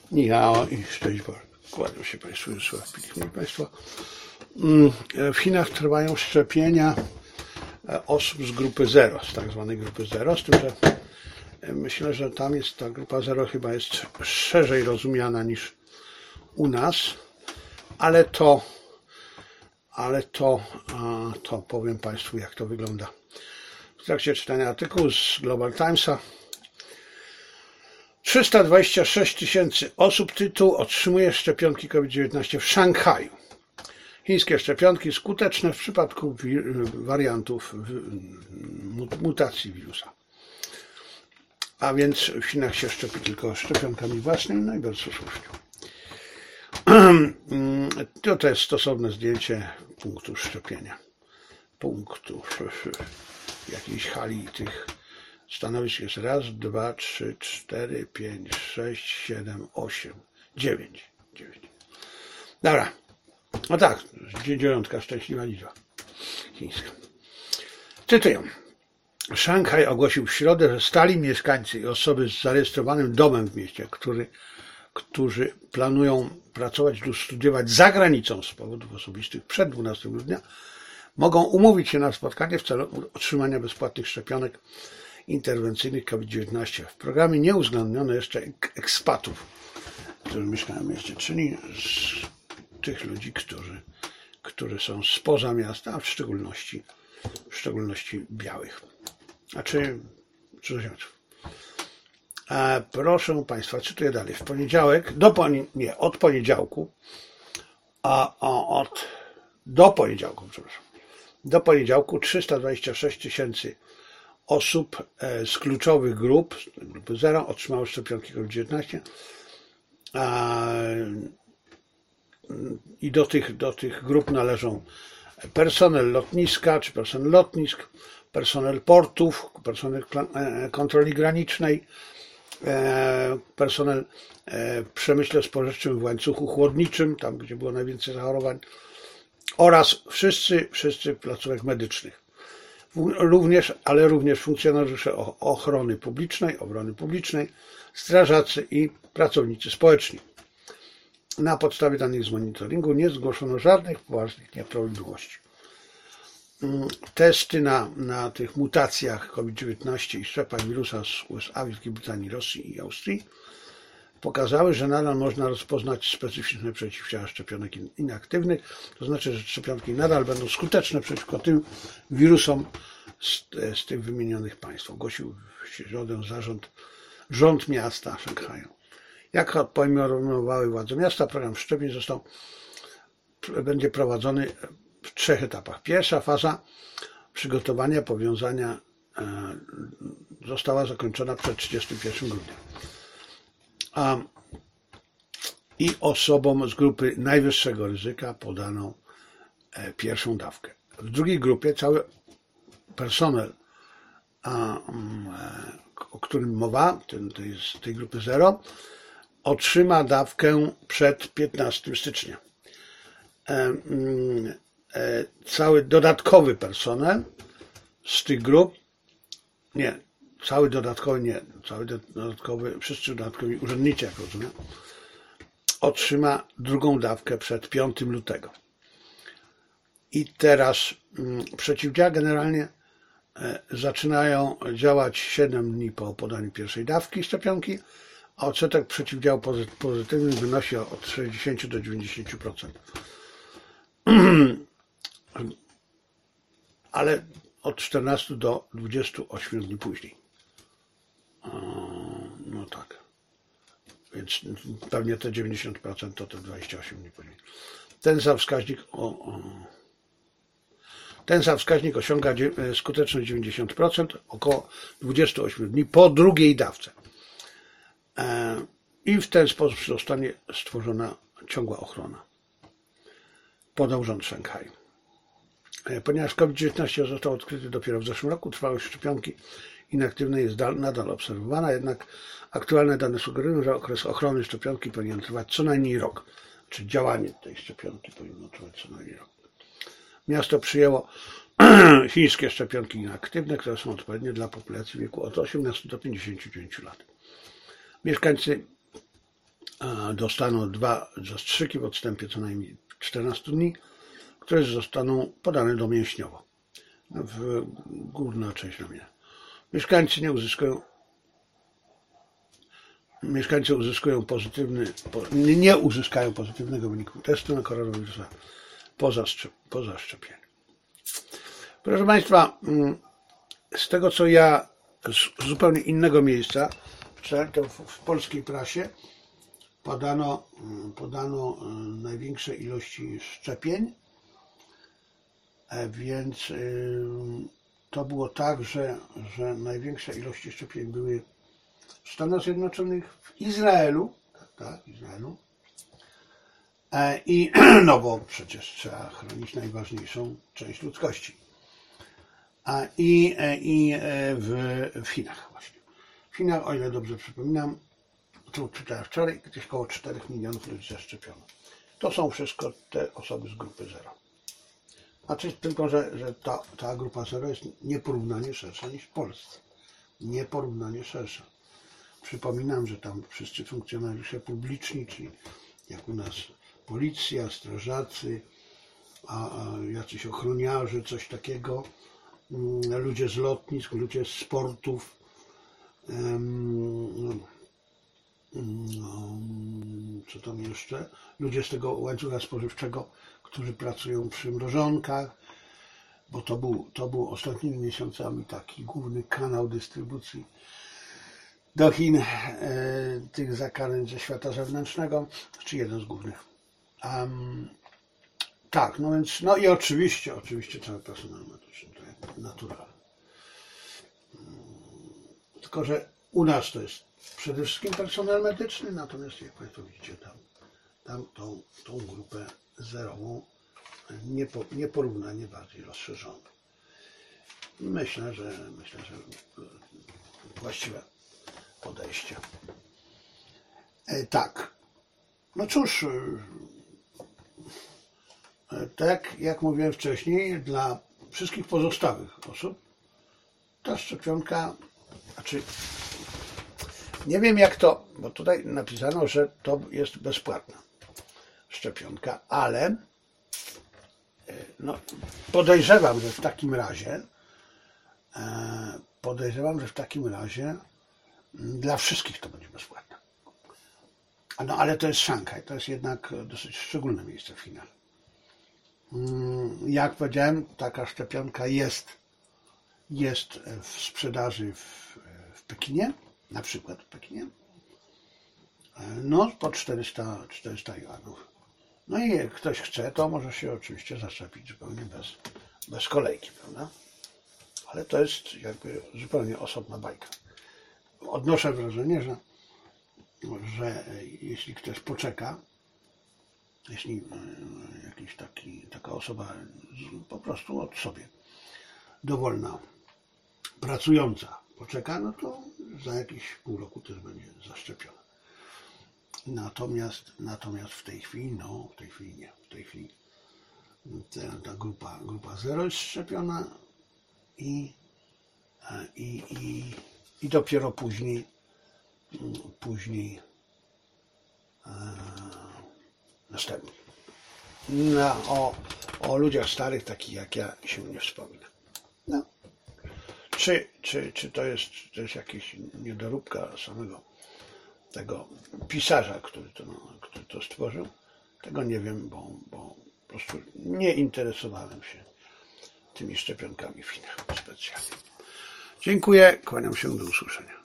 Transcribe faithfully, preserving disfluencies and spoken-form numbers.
Nihao i szczęść Boże. Kładą się Państwo już Szanowni Państwo. W Chinach trwają szczepienia osób z grupy zero, z tak zwanej grupy zero, z tym, że myślę, że tam jest ta grupa zero chyba jest szerzej rozumiana niż u nas, ale to, ale to, to powiem Państwu, jak to wygląda. W trakcie czytania artykułu z Global Timesa trzysta dwadzieścia sześć tysięcy osób, tytuł, otrzymuje szczepionki COVID dziewiętnaście w Szanghaju. Chińskie szczepionki skuteczne w przypadku wariantów mutacji wirusa. A więc w Chinach się szczepi tylko szczepionkami własnymi, no i bardzo słusznie. To jest stosowne zdjęcie punktu szczepienia. Punktu jakiejś hali tych stanowisk jest raz, dwa, trzy, cztery, pięć, sześć, siedem, osiem, dziewięć. dziewięć. Dobra. No tak, dziewiątka, szczęśliwa liczba chińska. Cytuję. Szanghaj ogłosił w środę, że stali mieszkańcy i osoby z zarejestrowanym domem w mieście, który, którzy planują pracować lub studiować za granicą z powodów osobistych przed dwunastego grudnia, mogą umówić się na spotkanie w celu otrzymania bezpłatnych szczepionek interwencyjnych COVID dziewiętnaście. W programie nie uwzględniono jeszcze ekspatów, którzy mieszkają w mieście, czyli z tych ludzi, którzy, którzy są spoza miasta, a w szczególności, w szczególności białych. A czy cudzoziemców. E, proszę Państwa, cytuję dalej. W poniedziałek, do poni- nie, od poniedziałku, a, a od, do poniedziałku, przepraszam, do poniedziałku trzysta dwadzieścia sześć tysięcy osób e, z kluczowych grup, grupy zero, otrzymało szczepionki COVID dziewiętnaście. E, I do tych, do tych grup należą personel lotniska, czy personel lotnisk, personel portów, personel kontroli granicznej, personel w przemyśle spożywczym w łańcuchu chłodniczym, tam gdzie było najwięcej zachorowań, oraz wszyscy, wszyscy placówek medycznych. Również, ale również funkcjonariusze ochrony publicznej, obrony publicznej, strażacy i pracownicy społeczni. Na podstawie danych z monitoringu nie zgłoszono żadnych poważnych nieprawidłowości. Testy na, na tych mutacjach COVID dziewiętnaście i szczepach wirusa z U S A, Wielkiej Brytanii, Rosji i Austrii pokazały, że nadal można rozpoznać specyficzne przeciwciała szczepionek inaktywnych, to znaczy, że szczepionki nadal będą skuteczne przeciwko tym wirusom z, z tych wymienionych państw. Ogłosił w środę zarząd, rząd miasta Szanghaju. Jak poinformowały władze miasta, program szczepień został, będzie prowadzony w trzech etapach. Pierwsza faza przygotowania powiązania e, została zakończona przed trzydziestego pierwszego grudnia. A, I osobom z grupy najwyższego ryzyka podano e, pierwszą dawkę. W drugiej grupie cały personel, a, e, o którym mowa, ten, to jest tej grupy zero, otrzyma dawkę przed piętnastego stycznia. E, e, cały dodatkowy personel z tych grup, nie, cały dodatkowy, nie, cały dodatkowy, wszyscy dodatkowi urzędnicy, jak rozumiem, otrzyma drugą dawkę przed piątego lutego. I teraz m, przeciwdziała generalnie e, zaczynają działać siedem dni po podaniu pierwszej dawki szczepionki, a odsetek przeciwdziału pozytywnych wynosi od sześćdziesięciu do dziewięćdziesięciu procent. Ale od czternastu do dwudziestu ośmiu dni później. No tak. Więc pewnie te dziewięćdziesiąt procent to te dwadzieścia osiem dni później. Ten sam wskaźnik, o, o, ten sam wskaźnik osiąga skuteczność dziewięćdziesiąt procent około dwudziestu ośmiu dni po drugiej dawce. I w ten sposób zostanie stworzona ciągła ochrona. Podał rząd Szanghaju. Ponieważ COVID dziewiętnaście został odkryty dopiero w zeszłym roku, trwałość szczepionki inaktywnej jest nadal obserwowana, jednak aktualne dane sugerują, że okres ochrony szczepionki powinien trwać co najmniej rok. Czy działanie tej szczepionki powinno trwać co najmniej rok. Miasto przyjęło chińskie szczepionki inaktywne, które są odpowiednie dla populacji w wieku od osiemnastu do pięćdziesięciu dziewięciu lat. Mieszkańcy dostaną dwa zastrzyki w odstępie co najmniej czternastu dni, które zostaną podane domięśniowo w górna część ramienia. Mieszkańcy nie uzyskają Mieszkańcy uzyskują pozytywny, nie uzyskają pozytywnego wyniku testu na koronawirusa po, zaszczep, po zaszczepieniu. Proszę Państwa, z tego co ja z zupełnie innego miejsca czytałem, to w, w polskiej prasie podano, podano największe ilości szczepień, więc to było tak, że, że największe ilości szczepień były w Stanach Zjednoczonych, w Izraelu, tak, tak, Izraelu. I no bo przecież trzeba chronić najważniejszą część ludzkości. I, i w, w Chinach właśnie. W Chinach, o ile dobrze przypominam, to czytałem wczoraj, gdzieś około czterech milionów ludzi zaszczepiono. To są wszystko te osoby z grupy zero. Znaczy tylko, że, że ta, ta grupa zero jest nieporównanie szersza niż w Polsce. Nieporównanie szersza. Przypominam, że tam wszyscy funkcjonariusze publiczni, czyli jak u nas policja, strażacy, a, a jacyś ochroniarze, coś takiego, ludzie z lotnisk, ludzie z sportów, um, um, co tam jeszcze, ludzie z tego łańcucha spożywczego, którzy pracują przy mrożonkach, bo to był, to był ostatnimi miesiącami taki główny kanał dystrybucji do Chin e, tych zakażeń ze świata zewnętrznego, czy jeden z głównych. Um, tak, no więc, no i oczywiście, oczywiście cały personel medyczny, to jak naturalne. Tylko, że u nas to jest przede wszystkim personel medyczny, natomiast jak Państwo widzicie, tam, tam tą, tą grupę zerową niepo, nieporównanie bardziej rozszerzoną. Myślę, że myślę, że właściwe podejście. E, tak. No cóż, e, tak jak mówiłem wcześniej, dla wszystkich pozostałych osób ta szczepionka, znaczy nie wiem jak to, bo tutaj napisano, że to jest bezpłatna szczepionka, ale e, no, podejrzewam, że w takim razie e, podejrzewam, że w takim razie dla wszystkich to będzie bezpłatne. No ale to jest Szanghaj, to jest jednak dosyć szczególne miejsce w Chinach. Jak powiedziałem, taka szczepionka jest, jest w sprzedaży w, w Pekinie, na przykład w Pekinie, no po czterysta, czterysta juanów. No i jak ktoś chce, to może się oczywiście zaszczepić zupełnie bez, bez kolejki, prawda? Ale to jest jakby zupełnie osobna bajka. Odnoszę wrażenie, że, że jeśli ktoś poczeka, jeśli jakiś taki, taka osoba po prostu od sobie dowolna, pracująca poczeka, no to za jakieś pół roku też będzie zaszczepiona. Natomiast, natomiast w tej chwili, no w tej chwili nie, w tej chwili ta, ta grupa, grupa zero jest szczepiona i, i, i I dopiero później, później e, następny. No, o, o ludziach starych, takich jak ja, się nie wspomina. No. Czy, czy, czy to jest, to jest jakaś niedoróbka samego tego pisarza, który to, no, który to stworzył? Tego nie wiem, bo, bo po prostu nie interesowałem się tymi szczepionkami w Chinach specjalnie. Dziękuję, kłaniam się, do usłyszenia.